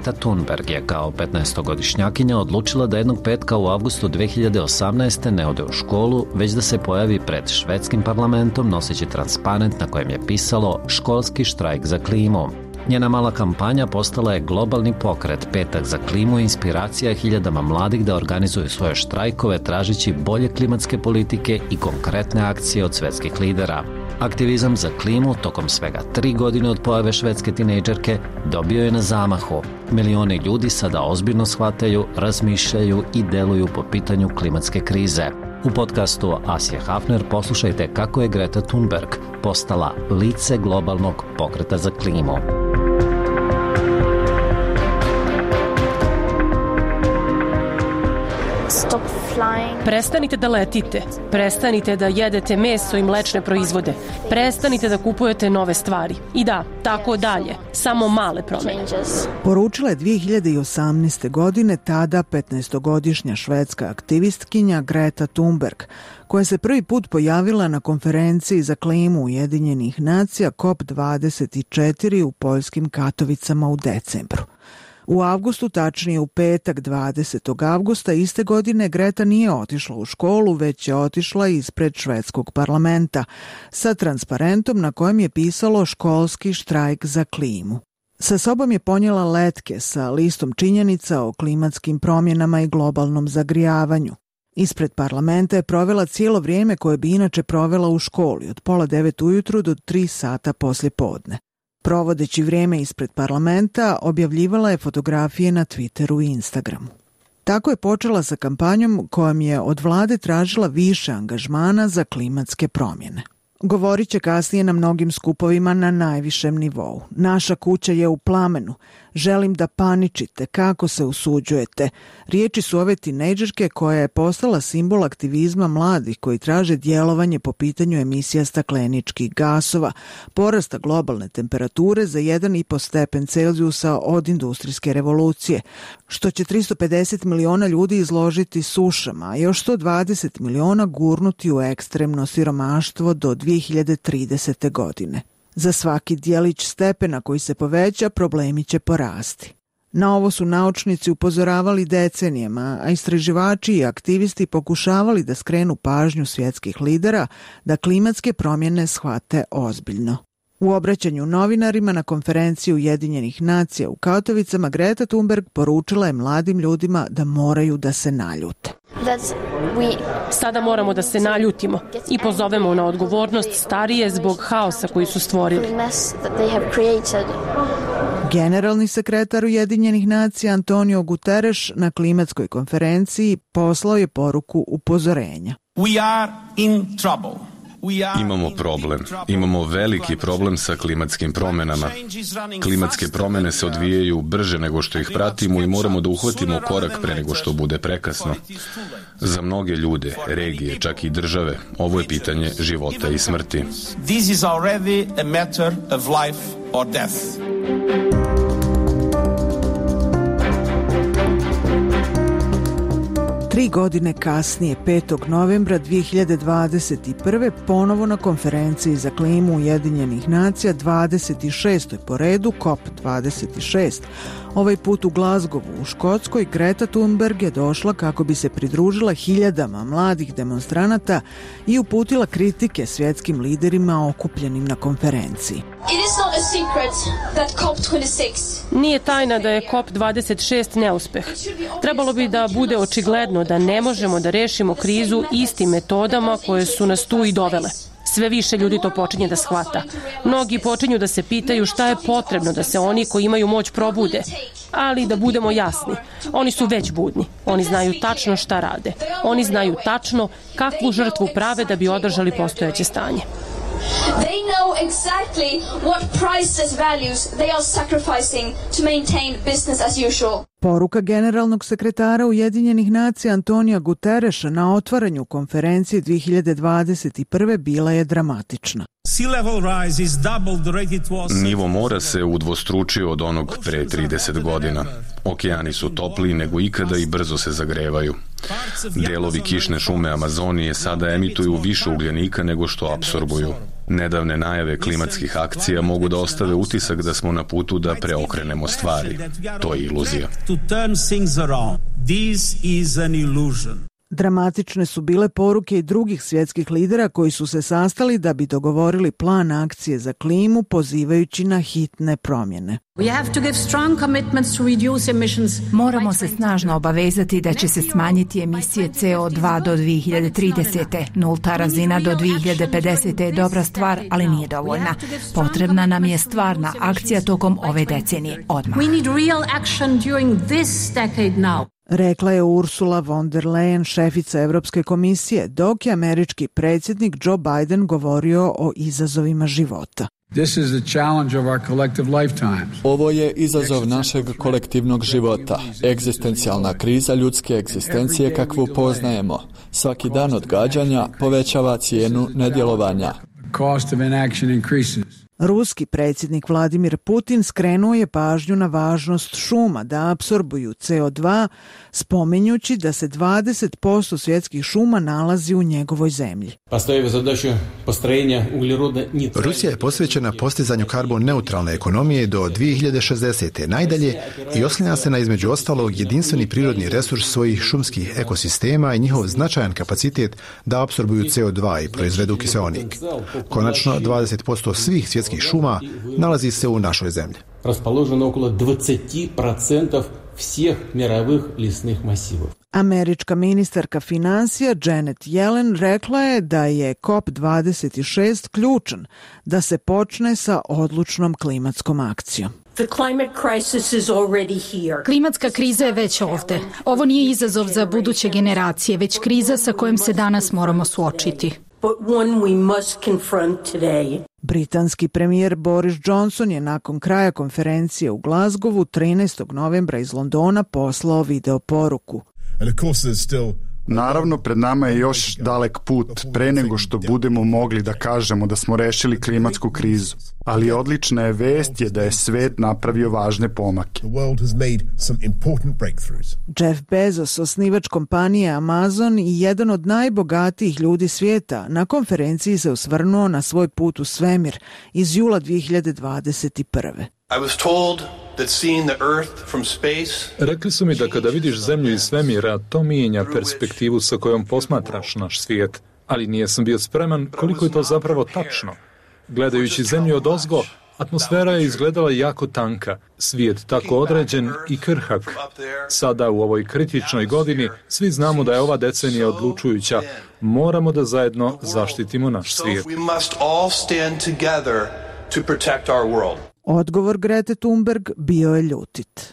Greta Thunberg je kao 15-godišnjakinja odlučila da jednog petka u avgustu 2018. ne ode u školu, već da se pojavi pred švedskim parlamentom noseći transparent na kojem je pisalo školski štrajk za klimu. Njena mala kampanja postala je globalni pokret. Petak za klimu i inspiracija hiljadama mladih da organizuju svoje štrajkove tražeći bolje klimatske politike i konkretne akcije od svetskih lidera. Aktivizam za klimu tokom svega 3 godine od pojave švedske tinejdžerke dobio je na zamahu. Milioni ljudi sada ozbiljno shvataju, razmišljaju i deluju po pitanju klimatske krize. U podcastu Asije Hafner poslušajte kako je Greta Thunberg postala lice globalnog pokreta za klimu. Prestanite da letite, prestanite da jedete meso i mlečne proizvode, prestanite da kupujete nove stvari. I da, tako dalje, samo male promene. Poručila je 2018. godine tada 15-godišnja švedska aktivistkinja Greta Thunberg, koja se prvi put pojavila na konferenciji za klimu Ujedinjenih nacija COP24 u poljskim Katovicama u decembru. U avgustu, tačnije u petak 20. avgusta iste godine, Greta nije otišla u školu, već je otišla ispred švedskog parlamenta sa transparentom na kojem je pisalo školski štrajk za klimu. Sa sobom je ponijela letke sa listom činjenica o klimatskim promjenama i globalnom zagrijavanju. Ispred parlamenta je provela cijelo vrijeme koje bi inače provela u školi, od 8:30 ujutru do 3 sata poslje podne. Provodeći vrijeme ispred parlamenta, objavljivala je fotografije na Twitteru i Instagramu. Tako je počela sa kampanjom kojom je od vlade tražila više angažmana za klimatske promjene. Govorit će kasnije na mnogim skupovima na najvišem nivou. Naša kuća je u plamenu. Želim da paničite. Kako se usuđujete? Riječi su ove tinejdžerke koja je postala simbol aktivizma mladih koji traže djelovanje po pitanju emisija stakleničkih gasova, porasta globalne temperature za 1,5 stepen Celzijusa od industrijske revolucije, što će 350 miliona ljudi izložiti sušama, a još 120 miliona gurnuti u ekstremno siromaštvo do 2030. godine. Za svaki dijelić stepena koji se poveća, problemi će porasti. Na ovo su naučnici upozoravali decenijama, a istraživači i aktivisti pokušavali da skrenu pažnju svjetskih lidera da klimatske promjene shvate ozbiljno. U obraćanju novinarima na konferenciji Ujedinjenih nacija u Katovicama, Greta Thunberg poručila je mladim ljudima da moraju da se naljute. Sada moramo da se naljutimo i pozovemo na odgovornost starije zbog haosa koji su stvorili. Generalni sekretar Ujedinjenih nacija Antonio Guterres na klimatskoj konferenciji poslao je poruku upozorenja. Imamo problem. Imamo veliki problem sa klimatskim promjenama. Klimatske promjene se odvijaju brže nego što ih pratimo i moramo da uhvatimo korak pre nego što bude prekasno. Za mnoge ljude, regije, čak i države, ovo je pitanje života i smrti. This is already a matter of life or death. Tri godine kasnije, 5. novembra 2021. ponovo na konferenciji za klimu Ujedinjenih nacija, 26. po redu, COP26. Ovaj put u Glasgowu u Škotskoj, Greta Thunberg je došla kako bi se pridružila hiljadama mladih demonstranata i uputila kritike svjetskim liderima okupljenim na konferenciji. Nije tajna da je COP26 neuspeh. Trebalo bi da bude očigledno da ne možemo da rešimo krizu istim metodama koje su nas tu i dovele. Sve više ljudi to počinje da shvata. Mnogi počinju da se pitaju šta je potrebno da se oni koji imaju moć probude. Ali da budemo jasni, oni su već budni. Oni znaju tačno šta rade. Oni znaju tačno kakvu žrtvu prave da bi održali postojeće stanje. They know exactly what priceless values they are sacrificing to maintain business as usual. Poruka generalnog sekretara Ujedinjenih nacija Antonija Gutereša na otvaranju konferencije 2021. bila je dramatična. Nivo mora se udvostručio od onog pre 30 godina. Okeani su topliji nego ikada i brzo se zagrevaju. Delovi kišne šume Amazonije sada emituju više ugljenika nego što apsorbuju. Nedavne najave klimatskih akcija mogu da ostave utisak da smo na putu da preokrenemo stvari. To je iluzija. Dramatične su bile poruke i drugih svjetskih lidera koji su se sastali da bi dogovorili plan akcije za klimu pozivajući na hitne promjene. Moramo se snažno obavezati da će se smanjiti emisije CO2 do 2030. Nulta razina do 2050. je dobra stvar, ali nije dovoljna. Potrebna nam je stvarna akcija tokom ove decenije, odmah. Rekla je Ursula von der Leyen, šefica Evropske komisije, dok je američki predsjednik Joe Biden govorio o izazovima života. Ovo je izazov našeg kolektivnog života, egzistencijalna kriza ljudske egzistencije kakvu poznajemo. Svaki dan odgađanja povećava cijenu nedjelovanja. Ruski predsjednik Vladimir Putin skrenuo je pažnju na važnost šuma da apsorbuju CO2, spominjući da se 20% svjetskih šuma nalazi u njegovoj zemlji. Rusija je posvećena postizanju karbon neutralne ekonomije do 2060. najdalje i oslanja se na između ostalog jedinstveni prirodni resurs svojih šumskih ekosistema i njihov značajan kapacitet da apsorbuju CO2 i proizvedu kiseonik. Konačno, 20% svih svjetskih šuma nalazi se u našoj zemlji. Raspoloženo okolo 20% svih mirovih lisnih masivov. Američka ministarka financija Janet Yellen rekla je da je COP26 ključan da se počne sa odlučnom klimatskom akcijom. Klimatska kriza je već ovdje. Ovo nije izazov za buduće generacije, već kriza sa kojom se danas moramo suočiti. Britanski premijer Boris Johnson je nakon kraja konferencije u Glasgowu 13. novembra iz Londona poslao video poruku. Naravno, pred nama je još dalek put pre nego što budemo mogli da kažemo da smo rešili klimatsku krizu. Ali odlična je vest da je svet napravio važne pomake. Jeff Bezos, osnivač kompanije Amazon i jedan od najbogatijih ljudi svijeta, na konferenciji se osvrnuo na svoj put u svemir iz jula 2021. Rekli su mi da kada vidiš zemlju iz svemira, to mijenja perspektivu sa kojom posmatraš naš svijet, ali nisam bio spreman koliko je to zapravo tačno. Gledajući zemlju odozgo, atmosfera je izgledala jako tanka, svijet tako određen i krhak. Sada u ovoj kritičnoj godini svi znamo da je ova decenija odlučujuća. Moramo da zajedno zaštitimo naš svijet. Odgovor Grete Thunberg bio je ljutit.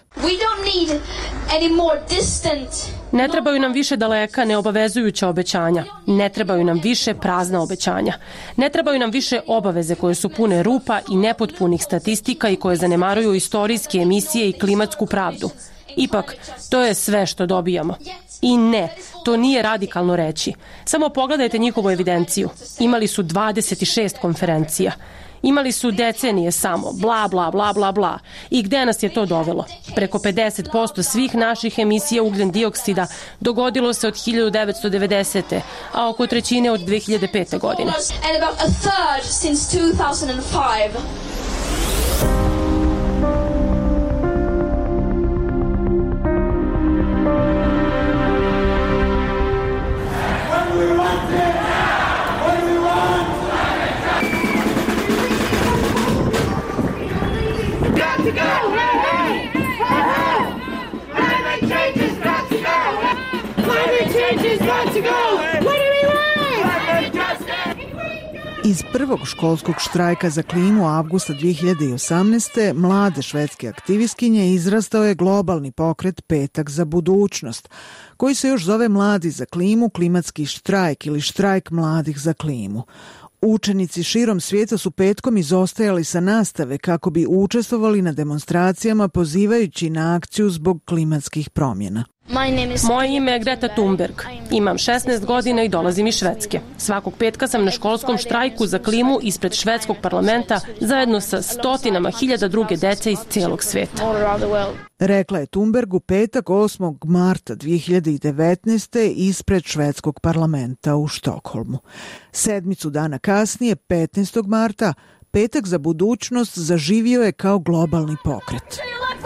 Ne trebaju nam više daleka, neobavezujuća obećanja. Ne trebaju nam više prazna obećanja. Ne trebaju nam više obaveze koje su pune rupa i nepotpunih statistika i koje zanemaruju istorijske emisije i klimatsku pravdu. Ipak, to je sve što dobijamo. I ne, to nije radikalno reći. Samo pogledajte njihovu evidenciju. Imali su 26 konferencija. Imali su decenije samo, bla, bla, bla, bla, bla. I gde nas je to dovelo? Preko 50% svih naših emisija ugljen dioksida dogodilo se od 1990. a oko trećine od 2005. godine. Iz prvog školskog štrajka za klimu avgusta 2018. mlade švedske aktivistkinje izrastao je globalni pokret Petak za budućnost, koji se još zove Mladi za klimu, klimatski štrajk ili štrajk mladih za klimu. Učenici širom svijeta su petkom izostajali sa nastave kako bi učestvovali na demonstracijama pozivajući na akciju zbog klimatskih promjena. Moje ime je Greta Thunberg. Imam 16 godina i dolazim iz Švedske. Svakog petka sam na školskom štrajku za klimu ispred švedskog parlamenta zajedno sa stotinama hiljada druge dece iz cijelog svijeta. Rekla je Thunberg u petak 8. marta 2019. ispred švedskog parlamenta u Štokholmu. Sedmicu dana kasnije, 15. marta, Petak za budućnost zaživio je kao globalni pokret.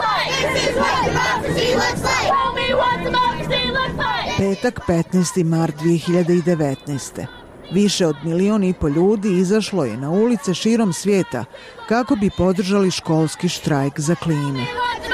Petak 15. mart 2019. Više od 1,5 milijuna ljudi izašlo je na ulice širom svijeta kako bi podržali školski štrajk za klimu.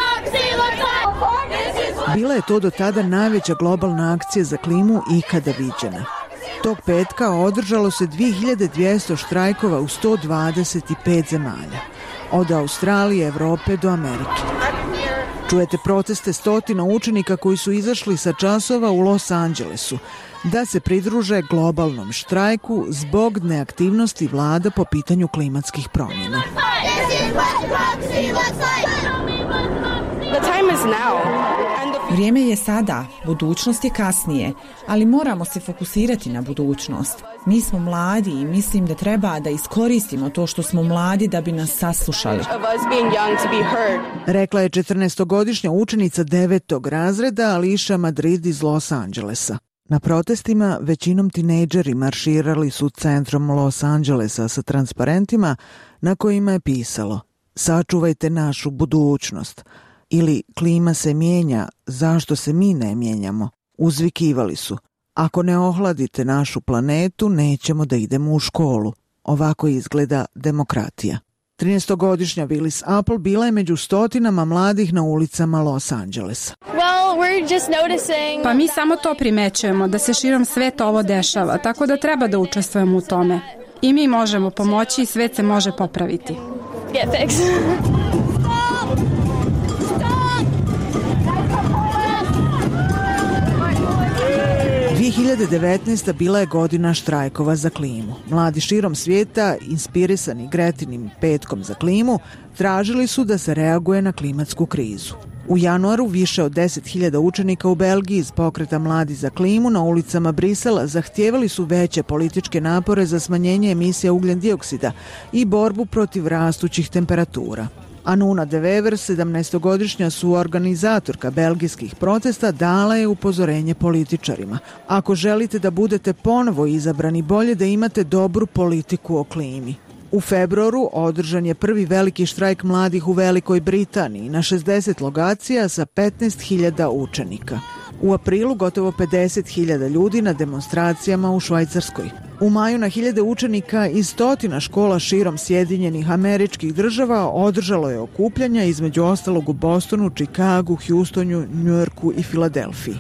Bila je to do tada najveća globalna akcija za klimu ikada viđena. Tog petka održalo se 2200 štrajkova u 125 zemalja, od Australije, Evrope do Amerike. Čujete proteste stotina učenika koji su izašli sa časova u Los Angelesu da se pridruže globalnom štrajku zbog neaktivnosti vlada po pitanju klimatskih promjena. Vrijeme je sada, budućnost je kasnije, ali moramo se fokusirati na budućnost. Mi smo mladi i mislim da treba da iskoristimo to što smo mladi da bi nas saslušali. Rekla je 14-godišnja učenica 9. razreda Alicia Madrid iz Los Angelesa. Na protestima većinom tinejdžeri marširali su centrom Los Angelesa sa transparentima na kojima je pisalo: "Sačuvajte našu budućnost" ili "Klima se mijenja, zašto se mi ne mijenjamo?" Uzvikivali su: "Ako ne ohladite našu planetu, nećemo da idemo u školu." Ovako izgleda demokratija. 13-godišnja Willis Apple bila je među stotinama mladih na ulicama Los Angelesa. Pa mi samo to primećujemo, da se širom sveta ovo dešava, tako da treba da učestvujemo u tome. I mi možemo pomoći i svet se može popraviti. 2019. bila je godina štrajkova za klimu. Mladi širom svijeta, inspirisani Gretinim petkom za klimu, tražili su da se reaguje na klimatsku krizu. U januaru više od 10.000 učenika u Belgiji iz pokreta Mladi za klimu na ulicama Brisela zahtijevali su veće političke napore za smanjenje emisija ugljen dioksida i borbu protiv rastućih temperatura. Anuna de Wever, 17-godišnja suorganizatorka belgijskih protesta, dala je upozorenje političarima: "Ako želite da budete ponovo izabrani, bolje da imate dobru politiku o klimi." U februaru održan je prvi veliki štrajk mladih u Velikoj Britaniji na 60 lokacija sa 15.000 učenika. U aprilu gotovo 50.000 ljudi na demonstracijama u Švajcarskoj. U maju na hiljade učenika iz stotina škola širom Sjedinjenih Američkih Država održalo je okupljanja, između ostalog u Bostonu, Čikagu, Houstonu, Njujorku i Filadelfiji.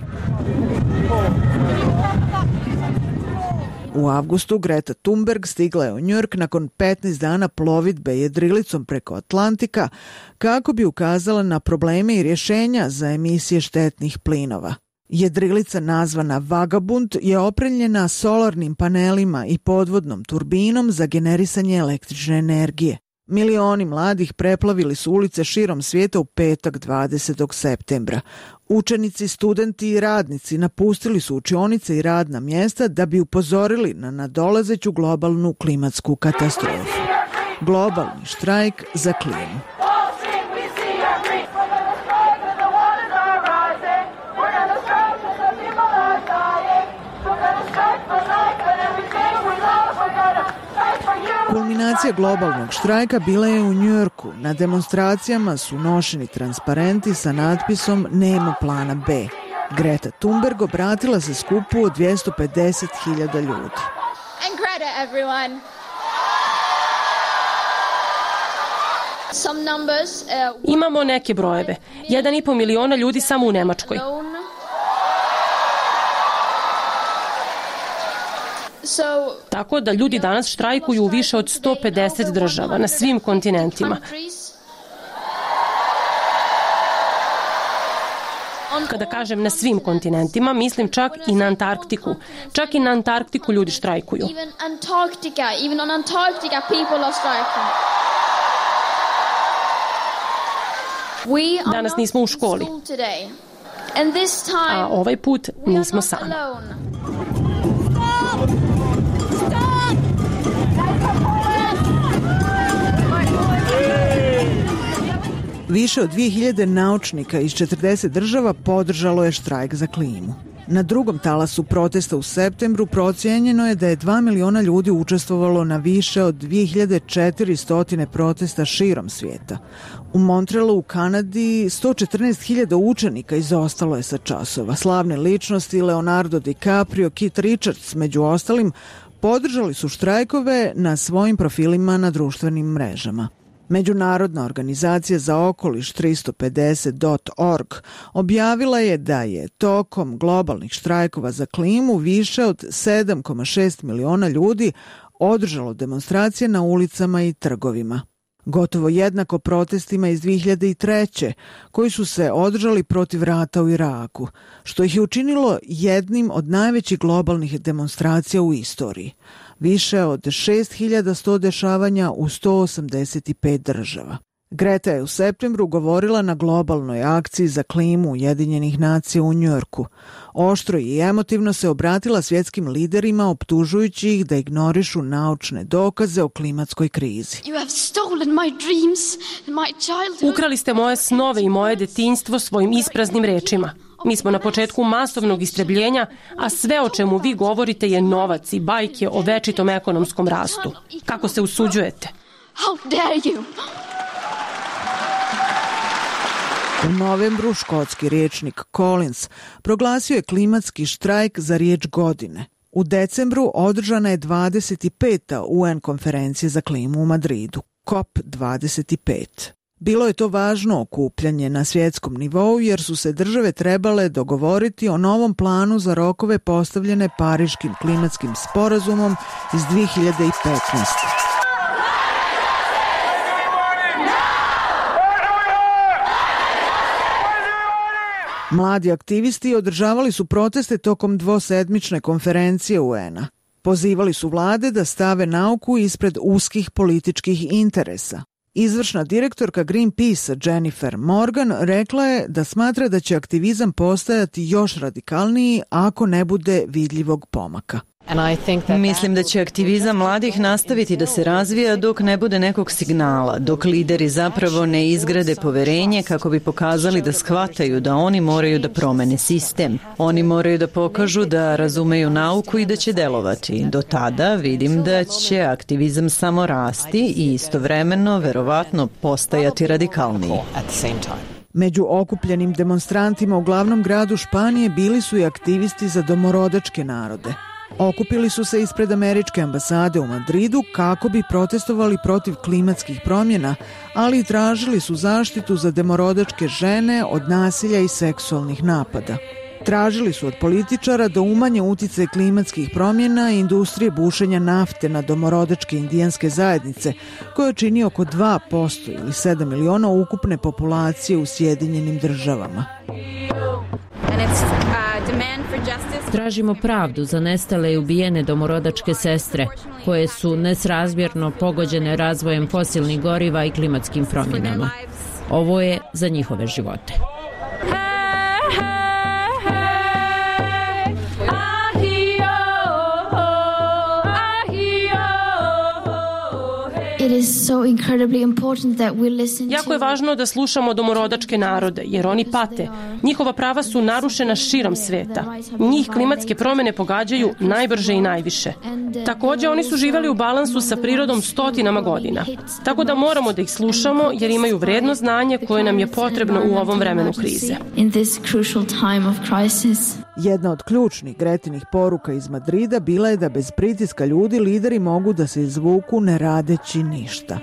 U avgustu Greta Thunberg stigla je u Njujork nakon 15 dana plovidbe jedrilicom preko Atlantika kako bi ukazala na probleme i rješenja za emisije štetnih plinova. Jedrilica nazvana Vagabund je opremljena solarnim panelima i podvodnom turbinom za generisanje električne energije. Milioni mladih preplavili su ulice širom svijeta u petak 20. septembra. Učenici, studenti i radnici napustili su učionice i radna mjesta da bi upozorili na nadolazeću globalnu klimatsku katastrofu. Globalni štrajk za klimu. Kulminacija globalnog štrajka bila je u Njujorku. Na demonstracijama su nošeni transparenti sa natpisom "Nema plana B". Greta Thunberg obratila se skupu od 250.000 ljudi. And Greta, everyone. Imamo neke brojeve. 1,5 miliona ljudi samo u Nemačkoj. Tako da ljudi danas štrajkuju u više od 150 država na svim kontinentima. Kada kažem na svim kontinentima, mislim čak i na Antarktiku. Čak i na Antarktiku ljudi štrajkuju. Even on Antarctica people are striking. Danas nismo u školi. A ovaj put nismo sami. Više od 2000 naučnika iz 40 država podržalo je štrajk za klimu. Na drugom talasu protesta u septembru procijenjeno je da je 2 miliona ljudi učestvovalo na više od 2400 protesta širom svijeta. U Montrealu u Kanadi 114.000 učenika izostalo je sa časova. Slavne ličnosti Leonardo DiCaprio, Keith Richards među ostalim podržali su štrajkove na svojim profilima na društvenim mrežama. Međunarodna organizacija za okoliš 350.org objavila je da je tokom globalnih štrajkova za klimu više od 7,6 miliona ljudi održalo demonstracije na ulicama i trgovima. Gotovo jednako protestima iz 2003. koji su se održali protiv rata u Iraku, što ih je učinilo jednim od najvećih globalnih demonstracija u istoriji. Više od 6100 dešavanja u 185 država. Greta je u septembru govorila na globalnoj akciji za klimu Ujedinjenih nacija u Njujorku. Oštro i emotivno se obratila svjetskim liderima optužujući ih da ignorišu naučne dokaze o klimatskoj krizi. Ukrali ste moje snove i moje detinjstvo svojim ispraznim rečima. Mi smo na početku masovnog istrebljenja, a sve o čemu vi govorite je novac i bajke o večitom ekonomskom rastu. Kako se usuđujete? How dare you? U novembru škotski rječnik Collins proglasio je klimatski štrajk za riječ godine. U decembru održana je 25. UN konferencija za klimu u Madridu, COP25. Bilo je to važno okupljanje na svjetskom nivou jer su se države trebale dogovoriti o novom planu za rokove postavljene Pariškim klimatskim sporazumom iz 2015. Mladi aktivisti održavali su proteste tokom dvosedmične konferencije UN-a. Pozivali su vlade da stave nauku ispred uskih političkih interesa. Izvršna direktorka Greenpeace Jennifer Morgan rekla je da smatra da će aktivizam postajati još radikalniji ako ne bude vidljivog pomaka. Mislim da će aktivizam mladih nastaviti da se razvija dok ne bude nekog signala, dok lideri zapravo ne izgrade poverenje kako bi pokazali da shvataju da oni moraju da promene sistem. Oni moraju da pokažu da razumeju nauku i da će delovati. Do tada vidim da će aktivizam samo rasti i istovremeno verovatno postajati radikalniji. Među okupljenim demonstrantima u glavnom gradu Španije bili su i aktivisti za domorodačke narode. Okupili su se ispred američke ambasade u Madridu kako bi protestovali protiv klimatskih promjena, ali i tražili su zaštitu za domorodačke žene od nasilja i seksualnih napada. Tražili su od političara da umanje uticaj klimatskih promjena i industrije bušenja nafte na domorodačke indijanske zajednice, koje čini oko 2% ili 7 miliona ukupne populacije u Sjedinjenim državama. Tražimo pravdu za nestale i ubijene domorodačke sestre, koje su nesrazmjerno pogođene razvojem fosilnih goriva i klimatskim promjenama. Ovo je za njihove živote. Jako je važno da slušamo domorodačke narode, jer oni pate. Njihova prava su narušena širom sveta. Njih klimatske promjene pogađaju najbrže i najviše. Također, oni su živjeli u balansu sa prirodom stotinama godina. Tako da moramo da ih slušamo, jer imaju vredno znanje koje nam je potrebno u ovom vremenu krize. Jedna od ključnih Gretinih poruka iz Madrida bila je da bez pritiska ljudi lideri mogu da se izvuku ne radeći ništa.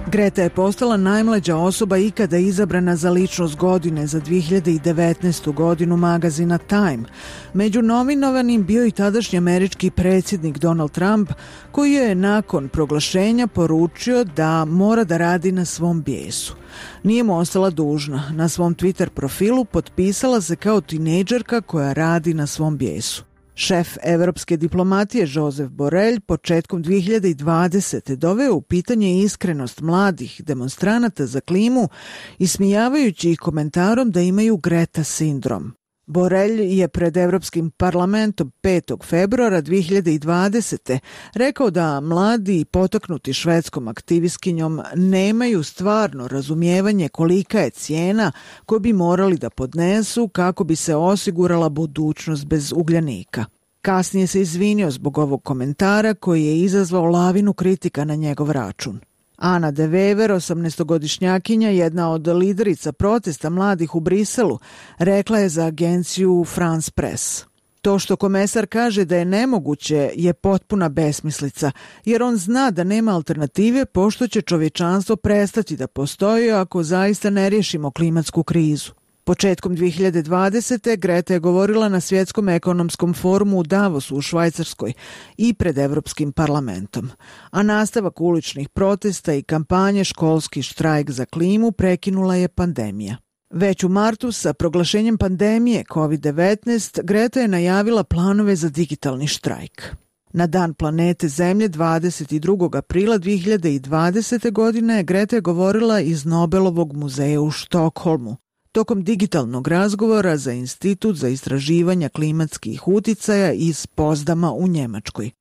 Greta je postala najmlađa osoba ikada izabrana za ličnost godine za 2019. godinu magazina Time. Među nominovanim bio i tadašnji američki predsjednik Donald Trump, koji je nakon proglašenja poručio da mora da radi na svom bijesu. Nije mu ostala dužna. Na svom Twitter profilu potpisala se kao tinejdžerka koja radi na svom bijesu. Šef evropske diplomatije Josep Borrell početkom 2020. doveo u pitanje iskrenost mladih demonstranata za klimu, ismijavajući ih komentarom da imaju Greta sindrom. Borrell je pred Evropskim parlamentom 5. februara 2020. rekao da mladi potaknuti švedskom aktivistkinjom nemaju stvarno razumijevanje kolika je cijena koju bi morali da podnesu kako bi se osigurala budućnost bez ugljanika. Kasnije se izvinio zbog ovog komentara koji je izazvao lavinu kritika na njegov račun. Ana de Wever, 18-godišnjakinja, jedna od liderica protesta mladih u Briselu, rekla je za agenciju France Press: "To što komesar kaže da je nemoguće je potpuna besmislica, jer on zna da nema alternative pošto će čovječanstvo prestati da postoji ako zaista ne riješimo klimatsku krizu." Početkom 2020. Greta je govorila na Svjetskom ekonomskom forumu u Davosu u Švajcarskoj i pred Evropskim parlamentom. A nastavak uličnih protesta i kampanje Školski štrajk za klimu prekinula je pandemija. Već u martu sa proglašenjem pandemije COVID-19 Greta je najavila planove za digitalni štrajk. Na Dan planete Zemlje 22. aprila 2020. godine Greta je govorila iz Nobelovog muzeja u Štokholmu. Tokom digitalnog razgovora za Institut za istraživanja klimatskih uticaja iz Pozdama u Njemačkoj.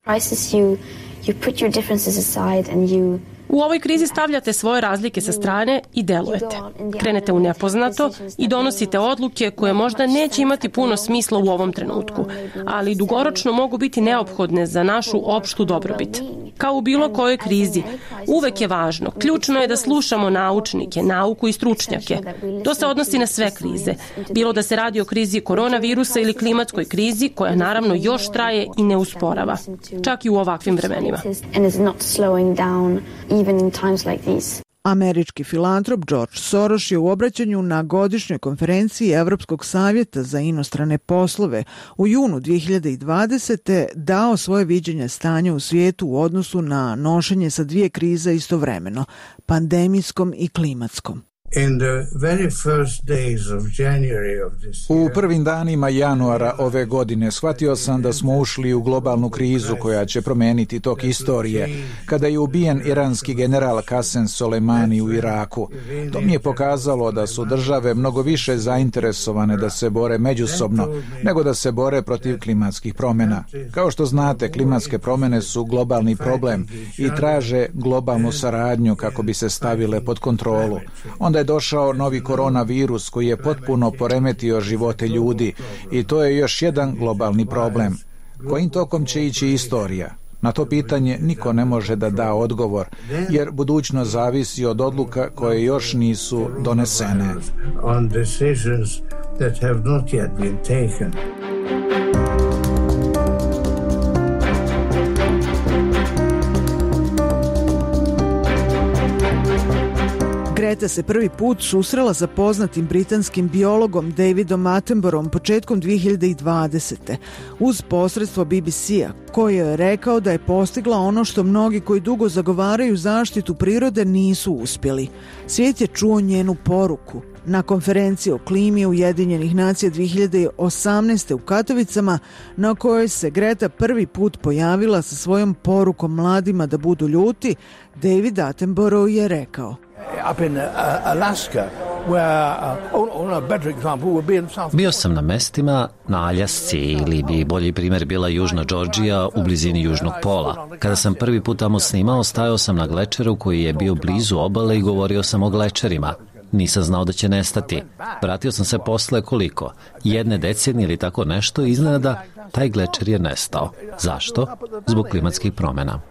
U ovoj krizi stavljate svoje razlike sa strane i delujete. Krenete u nepoznato i donosite odluke koje možda neće imati puno smisla u ovom trenutku, ali dugoročno mogu biti neophodne za našu opštu dobrobit. Kao u bilo kojoj krizi, uvek je važno, ključno je da slušamo naučnike, nauku i stručnjake. To se odnosi na sve krize, bilo da se radi o krizi koronavirusa ili klimatskoj krizi, koja naravno još traje i ne usporava, čak i u ovakvim vremenima. Američki filantrop George Soros je u obraćanju na godišnjoj konferenciji Evropskog savjeta za inostrane poslove u junu 2020. dao svoje viđenje stanja u svijetu u odnosu na nošenje sa dvije krize istovremeno, pandemijskom i klimatskom. U prvim danima januara ove godine shvatio sam da smo ušli u globalnu krizu koja će promijeniti tok istorije, kada je ubijen iranski general Qasem Soleimani u Iraku. To mi je pokazalo da su države mnogo više zainteresovane da se bore međusobno nego da se bore protiv klimatskih promjena. Kao što znate, klimatske promjene su globalni problem i traže globalnu saradnju kako bi se stavile pod kontrolu. Onda je došao novi koronavirus koji je potpuno poremetio živote ljudi i to je još jedan globalni problem. Kojim tokom će ići istorija? Na to pitanje niko ne može da da odgovor, jer budućnost zavisi od odluka koje još nisu donesene. Greta se prvi put susrela sa poznatim britanskim biologom Davidom Attenboroughom početkom 2020. uz posredstvo BBC-a, koji je rekao da je postigla ono što mnogi koji dugo zagovaraju zaštitu prirode nisu uspjeli. Svijet je čuo njenu poruku. Na konferenciji o klimi Ujedinjenih nacija 2018. u Katovicama, na kojoj se Greta prvi put pojavila sa svojom porukom mladima da budu ljuti, David Attenborough je rekao: Bio sam na mestima na Aljasci ili bi bolji primjer bila Južna Džordžija u blizini Južnog pola. Kada sam prvi put tamo snimao, stajao sam na glečeru koji je bio blizu obale i govorio sam o glečerima. Nisam znao da će nestati. Vratio sam se posle koliko? 1 decenije ili tako nešto, iznenada taj glečer je nestao. Zašto? Zbog klimatskih promjena.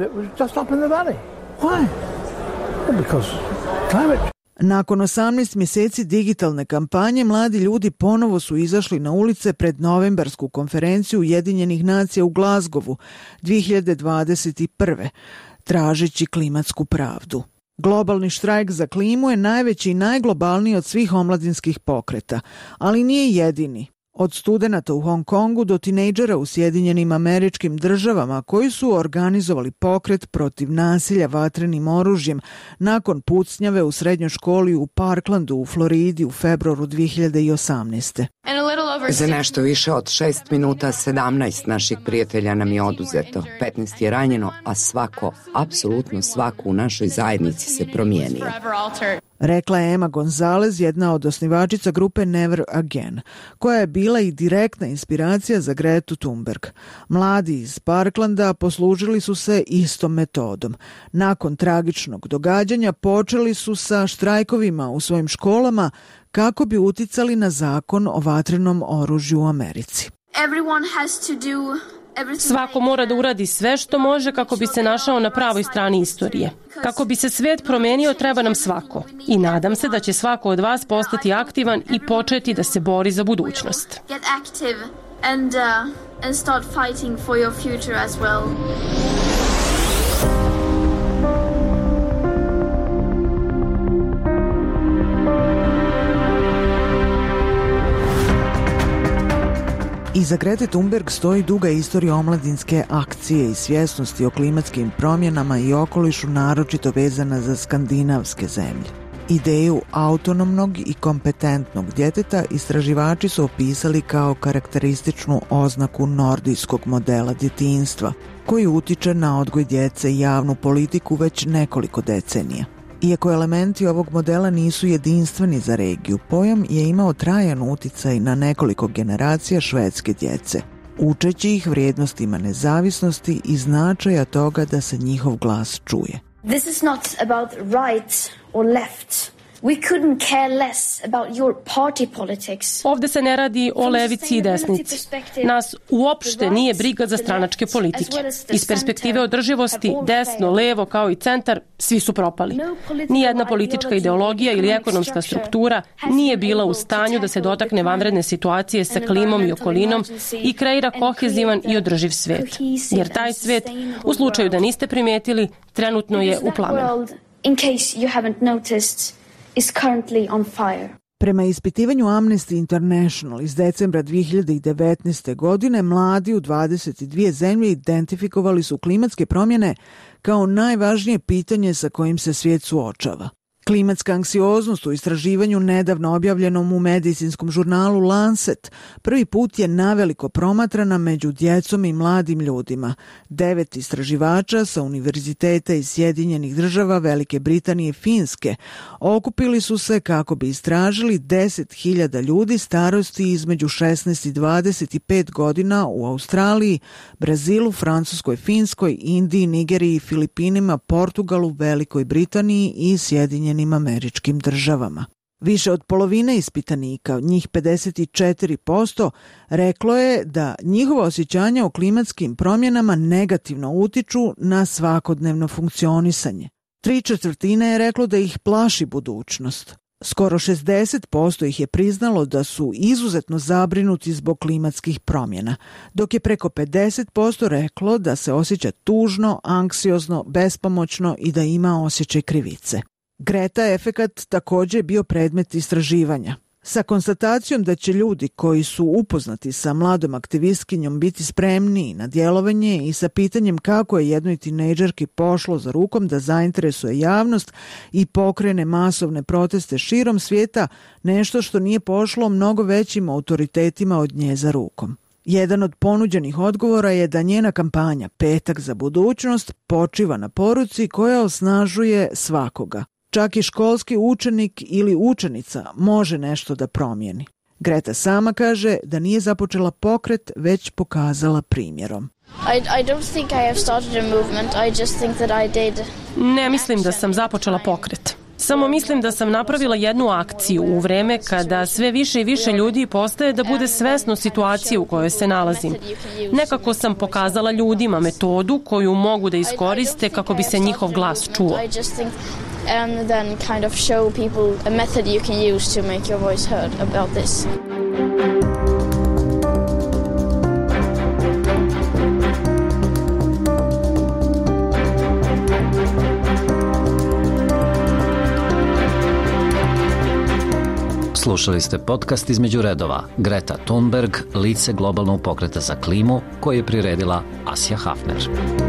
Nakon 18 mjeseci digitalne kampanje, mladi ljudi ponovo su izašli na ulice pred novembarsku konferenciju Ujedinjenih nacija u Glasgowu 2021. tražeći klimatsku pravdu. Globalni štrajk za klimu je najveći i najglobalniji od svih omladinskih pokreta, ali nije jedini. Od studenata u Hong Kongu do tinejdžera u Sjedinjenim Američkim Državama koji su organizovali pokret protiv nasilja vatrenim oružjem nakon pucnjave u srednjoj školi u Parklandu u Floridi u februaru 2018. Za nešto više od 6 minuta 17 naših prijatelja nam je oduzeto, 15 je ranjeno, a svako, apsolutno svako u našoj zajednici se promijenio. Rekla je Emma Gonzalez, jedna od osnivačica grupe Never Again, koja je bila i direktna inspiracija za Gretu Thunberg. Mladi iz Parklanda poslužili su se istom metodom. Nakon tragičnog događanja počeli su sa štrajkovima u svojim školama kako bi uticali na zakon o vatrenom oružju u Americi. Svako mora da uradi sve što može kako bi se našao na pravoj strani istorije. Kako bi se svet promenio, treba nam svako. I nadam se da će svako od vas postati aktivan i početi da se bori za budućnost. Iza Grete Thunberg stoji duga istorija omladinske akcije i svjesnosti o klimatskim promjenama i okolišu, naročito vezana za skandinavske zemlje. Ideju autonomnog i kompetentnog djeteta istraživači su opisali kao karakterističnu oznaku nordijskog modela djetinjstva, koji utiče na odgoj djece i javnu politiku već nekoliko decenija. Iako elementi ovog modela nisu jedinstveni za regiju, pojam je imao trajan uticaj na nekoliko generacija švedske djece, učeći ih vrijednostima nezavisnosti i značaja toga da se njihov glas čuje. This is not about right or left. We couldn't care less about your party politics. Ovde se ne radi o levici i desnici. Nas uopšte nije briga za stranačke politike. Iz perspektive održivosti, desno, levo kao i centar, svi su propali. Nijedna politička ideologija ili ekonomska struktura nije bila u stanju da se dotakne vanredne situacije sa klimom i okolinom i kreira kohezivan i održiv svet. Jer taj svet, u slučaju da niste primetili, trenutno je u plamenu. Is currently on fire. Prema ispitivanju Amnesty International iz decembra 2019. godine, mladi u 22 zemlje identifikovali su klimatske promjene kao najvažnije pitanje sa kojim se svijet suočava. Klimatska anksioznost u istraživanju nedavno objavljenom u medicinskom žurnalu Lancet prvi put je naveliko promatrana među djecom i mladim ljudima. 9 istraživača sa univerziteta iz Sjedinjenih Država, Velike Britanije i Finske okupili su se kako bi istražili 10.000 ljudi starosti između 16 i 25 godina u Australiji, Brazilu, Francuskoj, Finskoj, Indiji, Nigeriji i Filipinima, Portugalu, Velikoj Britaniji i Sjedinjenim Američkim Državama. Više od polovine ispitanika, njih 54%, reklo je da njihova osjećanja o klimatskim promjenama negativno utiču na svakodnevno funkcionisanje. 3/4 je reklo da ih plaši budućnost. Skoro 60% ih je priznalo da su izuzetno zabrinuti zbog klimatskih promjena, dok je preko 50% reklo da se osjeća tužno, anksiozno, bespomoćno i da ima osjećaj krivice. Greta efekat također je bio predmet istraživanja. Sa konstatacijom da će ljudi koji su upoznati sa mladom aktivistkinjom biti spremniji na djelovanje i sa pitanjem kako je jednoj tinejdžerki pošlo za rukom da zainteresuje javnost i pokrene masovne proteste širom svijeta, nešto što nije pošlo mnogo većim autoritetima od nje za rukom. Jedan od ponuđenih odgovora je da njena kampanja Petak za budućnost počiva na poruci koja osnažuje svakoga. Čak i školski učenik ili učenica može nešto da promijeni. Greta sama kaže da nije započela pokret, već pokazala primjerom. Ne mislim da sam započela pokret. Samo mislim da sam napravila jednu akciju u vreme kada sve više i više ljudi postaje da bude svesno situacije u kojoj se nalazim. Nekako sam pokazala ljudima metodu koju mogu da iskoriste kako bi se njihov glas čuo. And then kind of show people a method you can use to make your voice heard about this. Slušali ste podcast Između redova. Greta Thunberg, lice globalnog pokreta za klimu, koji je priredila Asja Hafner.